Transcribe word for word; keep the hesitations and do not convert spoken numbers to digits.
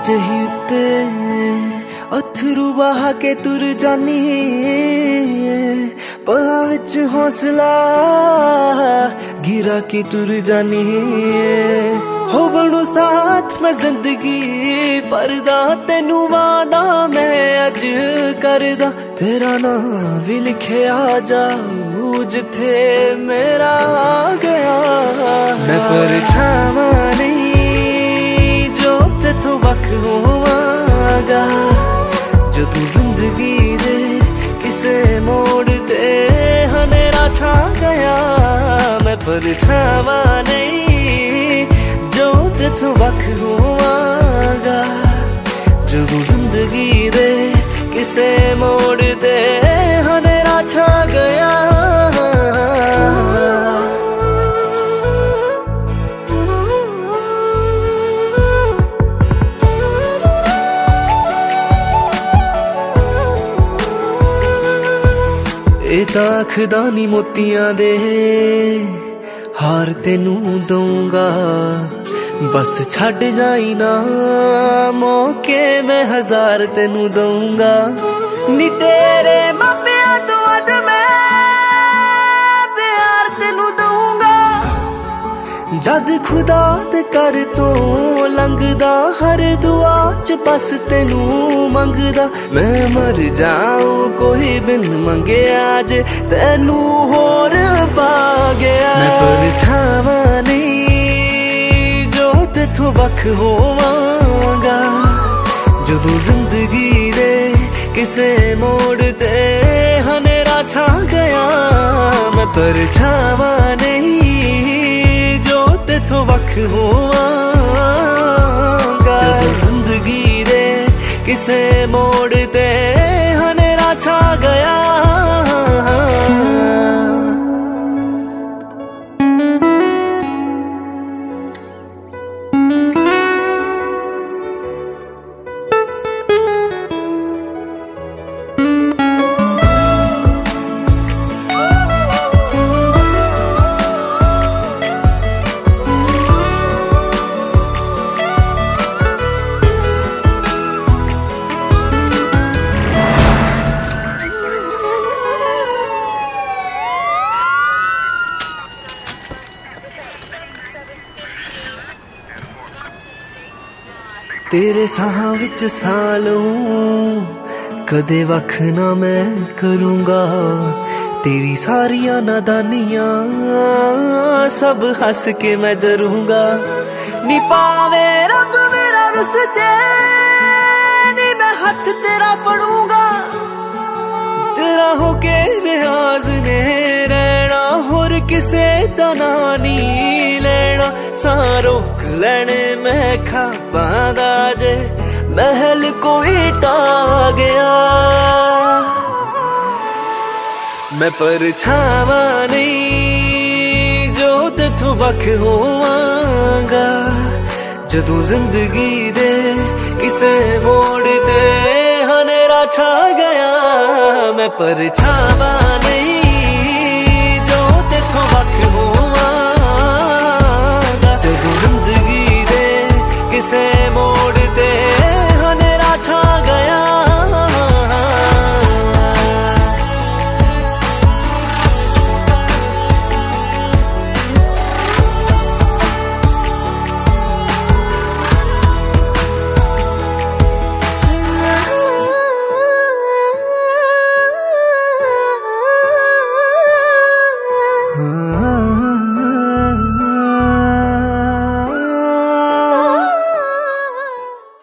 जही उत्ते अथरू बहा के तुर जानी पला विच हौसला गिरा के तुर जानी हो बड़ो साथ में जिंदगी परदा तेनू वादा मैं अज करदा तेरा नाम भी लिखे आ जाऊं जिथे मेरा गया मैं परछावा नहीं जो तेथों वख होवांगा जदों जिंदगी दे किसे मोड़ ते हनेरा छा गया मैं परछावा नहीं जो तेथों वख होवांगा जदों जिंदगी दे किसे मोड़ ते हनेरा छा गया ਇਹ ਤਾਂ ਆਖਦਾ ਨੀ ਮੋਤੀਆਂ ਦੇ ਹਾਰ ਤੈਨੂੰ ਦਊਂਗਾ ਬਸ ਛੱਡ ਜਾਈ ਨਾ ਮੌਕੇ ਮੈਂ ਹਜ਼ਾਰ ਤੈਨੂੰ ਦਊਂਗਾ ਨੀ ਤੇਰੇ ਮਾਪਿਆਂ ਤੋਂ ਵੱਧ ਮੈਂ ਪਿਆਰ ਤੈਨੂੰ ਦਊਂਗਾ ਜਦ ਖੁਦਾ ਤੇ ਕਰ ਤੋਂ ਲੰਘਦਾ ਹਰ ਦੁਆ ਚ ਬਸ ਤੈਨੂੰ ਮੰਗਦਾ ਮੈਂ ਮਰ ਜਾਊਂ ਕੋਈ ਬਿਨ ਮੰਗਿਆ ਜੇ ਤੈਨੂੰ ਹੋਰ ਪਾ ਗਿਆ ਮੈਂ ਪਰਛਾਵਾਂ ਨਹੀਂ ਜੋ ਤੇਥੋਂ ਵੱਖ ਹੋਵਾਂਗਾ ਜਦੋਂ ਜ਼ਿੰਦਗੀ ਦੇ ਕਿਸੇ ਮੋੜ ਤੇ ਹਨੇਰਾ ਛਾ ਗਿਆ ਮੈਂ ਪਰਛਾਵਾਂ ਨਹੀਂ तेथों वख होवांगा जदों जिंदगी दे किसे मोड़ ते हनेरा छा गया तेरे साहां विच सां लऊं कदे वख ना मैं करूंगा तेरी सारियां नादानियां सब हंस के मैं जरूंगा नी पावे रब मेरा रुस जे नी मैं हाथ तेरा फड़ूंगा तेरा होके रियाज ने रहना होर किसे दा ना नी लेना सा रोक लेने मैं खाबां दा जे महल कोई टा गया मैं परछावां नहीं जो तेथों वख होवांगा जदों जिंदगी दे किसे मोड़ ते हनेरा छा गया मैं परछावां नहीं जो तेथों वख होवांगा जदों जिंदगी दे किसे मोड़